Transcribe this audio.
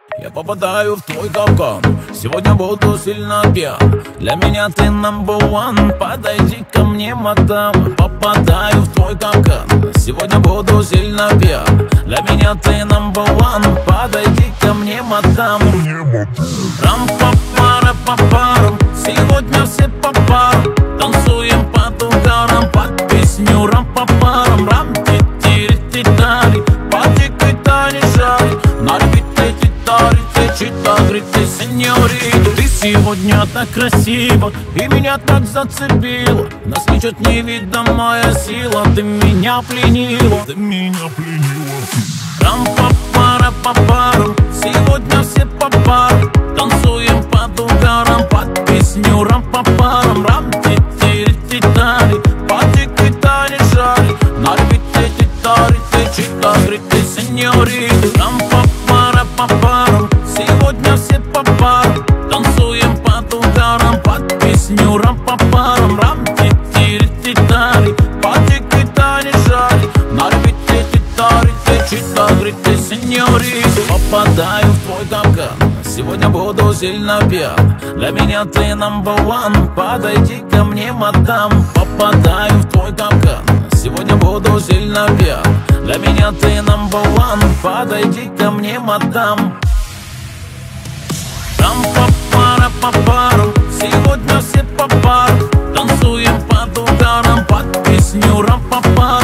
Я попадаю в твой капкан, сегодня буду сильно пьян. Для меня ты number one, подойди ко мне, мадам. Попадаю в твой капкан, сегодня буду сильно пьян. Для меня ты number one, подойди ко мне, мадам. Рам-па-пара-па-парам, сегодня все по парам. Танцуем под ударом, под песню рам-па-парам. Рам-ти-ти-ри-ти-тари, по дикой тане жари. Ты, сеньорита, ты сегодня так красива и меня так зацепила. Нас ничуть невидимая сила, ты меня пленила. Рам-па-пара-па-парам, сегодня все по парам. Танцуем под ударом, под песню рам-па-парам. Рам-ти-ти-ри-ти-тари, по дикой тане жари. Ты, сеньорита, рам-па-пара-па-парам, сегодня все по парам. Танцуем под ударом, под песню рам-па-парам. Рам-ти-ти-ри-ти-тари, по дикой тане жари. Ты, сеньорита, попадаю в твой капкан, сегодня буду сильно пьян. Для меня ты number one, подойди ко мне, мадам. Попадаю в твой капкан, сегодня буду сильно пьян. Для меня ты number one, подойди ко мне, мадам. Рам-па-пара-па-парам, сегодня все по парам. Танцуем под ударом, под песню рам-па-парам.